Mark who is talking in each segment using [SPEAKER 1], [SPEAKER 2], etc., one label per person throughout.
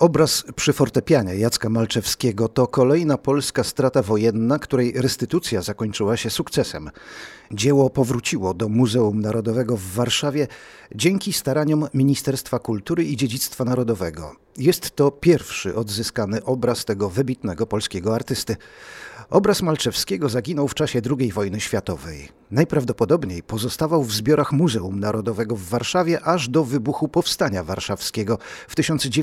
[SPEAKER 1] Obraz przy fortepianie Jacka Malczewskiego to kolejna polska strata wojenna, której restytucja zakończyła się sukcesem. Dzieło powróciło do Muzeum Narodowego w Warszawie dzięki staraniom Ministerstwa Kultury i Dziedzictwa Narodowego. Jest to pierwszy odzyskany obraz tego wybitnego polskiego artysty. Obraz Malczewskiego zaginął w czasie II wojny światowej. Najprawdopodobniej pozostawał w zbiorach Muzeum Narodowego w Warszawie aż do wybuchu Powstania Warszawskiego w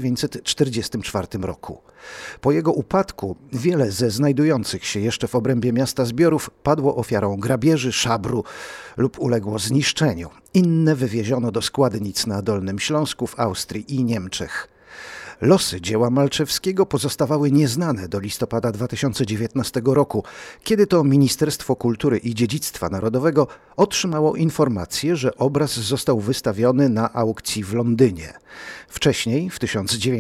[SPEAKER 1] 1944 roku. Po jego upadku wiele ze znajdujących się jeszcze w obrębie miasta zbiorów padło ofiarą grabieży, szabru lub uległo zniszczeniu. Inne wywieziono do składnic na Dolnym Śląsku, w Austrii i Niemczech. Losy dzieła Malczewskiego pozostawały nieznane do listopada 2019 roku, kiedy to Ministerstwo Kultury i Dziedzictwa Narodowego otrzymało informację, że obraz został wystawiony na aukcji w Londynie. Wcześniej, w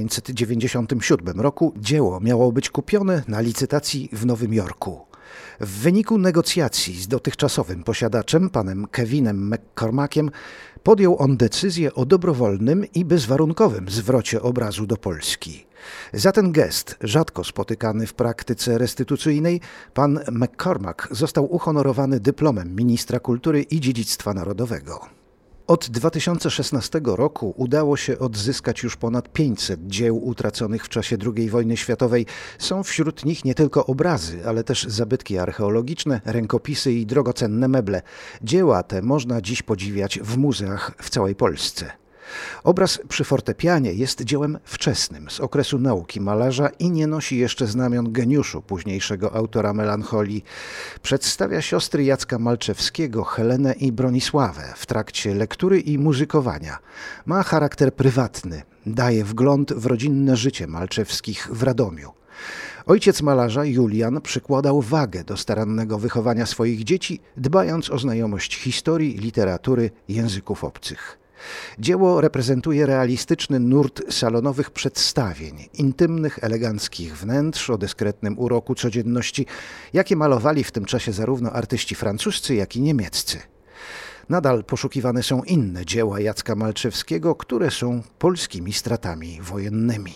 [SPEAKER 1] 1997 roku, dzieło miało być kupione na licytacji w Nowym Jorku. W wyniku negocjacji z dotychczasowym posiadaczem, panem Kevinem McCormackiem, podjął on decyzję o dobrowolnym i bezwarunkowym zwrocie obrazu do Polski. Za ten gest, rzadko spotykany w praktyce restytucyjnej, pan McCormack został uhonorowany dyplomem ministra kultury i dziedzictwa narodowego. Od 2016 roku udało się odzyskać już ponad 500 dzieł utraconych w czasie II wojny światowej. Są wśród nich nie tylko obrazy, ale też zabytki archeologiczne, rękopisy i drogocenne meble. Dzieła te można dziś podziwiać w muzeach w całej Polsce. Obraz przy fortepianie jest dziełem wczesnym, z okresu nauki malarza i nie nosi jeszcze znamion geniuszu późniejszego autora Melancholii. Przedstawia siostry Jacka Malczewskiego, Helenę i Bronisławę w trakcie lektury i muzykowania. Ma charakter prywatny, daje wgląd w rodzinne życie Malczewskich w Radomiu. Ojciec malarza, Julian, przykładał wagę do starannego wychowania swoich dzieci, dbając o znajomość historii, literatury, języków obcych. Dzieło reprezentuje realistyczny nurt salonowych przedstawień, intymnych, eleganckich wnętrz o dyskretnym uroku codzienności, jakie malowali w tym czasie zarówno artyści francuscy, jak i niemieccy. Nadal poszukiwane są inne dzieła Jacka Malczewskiego, które są polskimi stratami wojennymi.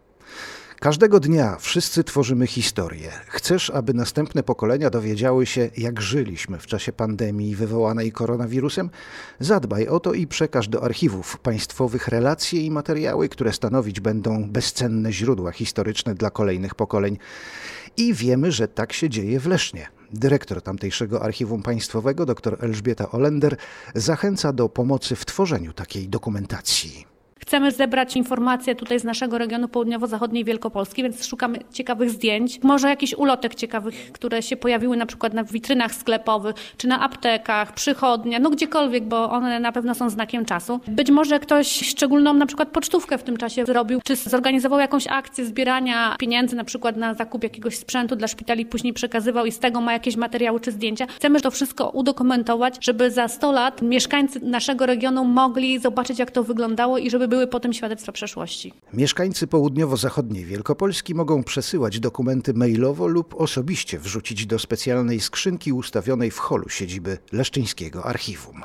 [SPEAKER 1] Każdego dnia wszyscy tworzymy historię. Chcesz, aby następne pokolenia dowiedziały się, jak żyliśmy w czasie pandemii wywołanej koronawirusem? Zadbaj o to i przekaż do archiwów państwowych relacje i materiały, które stanowić będą bezcenne źródła historyczne dla kolejnych pokoleń. I wiemy, że tak się dzieje w Lesznie. Dyrektor tamtejszego archiwum państwowego, dr Elżbieta Olender, zachęca do pomocy w tworzeniu takiej dokumentacji.
[SPEAKER 2] Chcemy zebrać informacje tutaj z naszego regionu południowo-zachodniej Wielkopolski, więc szukamy ciekawych zdjęć. Może jakichś ulotek ciekawych, które się pojawiły na przykład na witrynach sklepowych, czy na aptekach, przychodniach, gdziekolwiek, bo one na pewno są znakiem czasu. Być może ktoś szczególną na przykład pocztówkę w tym czasie zrobił, czy zorganizował jakąś akcję zbierania pieniędzy na przykład na zakup jakiegoś sprzętu dla szpitali, później przekazywał i z tego ma jakieś materiały czy zdjęcia. Chcemy to wszystko udokumentować, żeby za 100 lat mieszkańcy naszego regionu mogli zobaczyć, jak to wyglądało i żeby były potem świadectwa przeszłości.
[SPEAKER 1] Mieszkańcy południowo-zachodniej Wielkopolski mogą przesyłać dokumenty mailowo lub osobiście wrzucić do specjalnej skrzynki ustawionej w holu siedziby Leszczyńskiego Archiwum.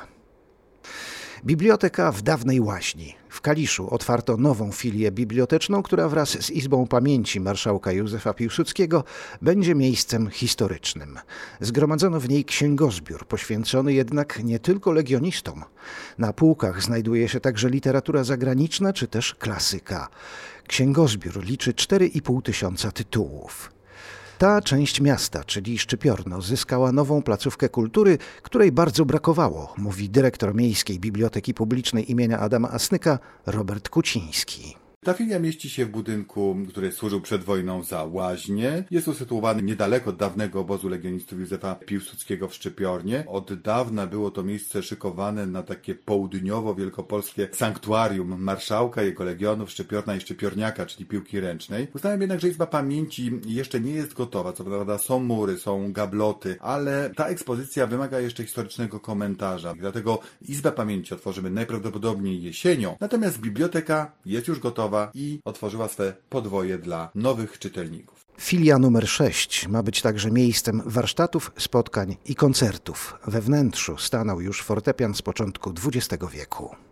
[SPEAKER 1] Biblioteka w dawnej Łaźni. W Kaliszu otwarto nową filię biblioteczną, która wraz z Izbą Pamięci marszałka Józefa Piłsudskiego będzie miejscem historycznym. Zgromadzono w niej księgozbiór, poświęcony jednak nie tylko legionistom. Na półkach znajduje się także literatura zagraniczna czy też klasyka. Księgozbiór liczy 4,5 tysiąca tytułów. Ta część miasta, czyli Szczypiorno, zyskała nową placówkę kultury, której bardzo brakowało, mówi dyrektor Miejskiej Biblioteki Publicznej imienia Adama Asnyka Robert Kuciński.
[SPEAKER 3] Ta filia mieści się w budynku, który służył przed wojną za łaźnię. Jest usytuowany niedaleko od dawnego obozu legionistów Józefa Piłsudskiego w Szczypiornie. Od dawna było to miejsce szykowane na takie południowo-wielkopolskie sanktuarium marszałka, jego legionów, Szczypiorna i Szczypiorniaka, czyli piłki ręcznej. Uznałem jednak, że Izba Pamięci jeszcze nie jest gotowa. Co prawda są mury, są gabloty, ale ta ekspozycja wymaga jeszcze historycznego komentarza. Dlatego Izbę Pamięci otworzymy najprawdopodobniej jesienią. Natomiast biblioteka jest już gotowa i otworzyła swe podwoje dla nowych czytelników.
[SPEAKER 1] Filia numer 6 ma być także miejscem warsztatów, spotkań i koncertów. We wnętrzu stanął już fortepian z początku XX wieku.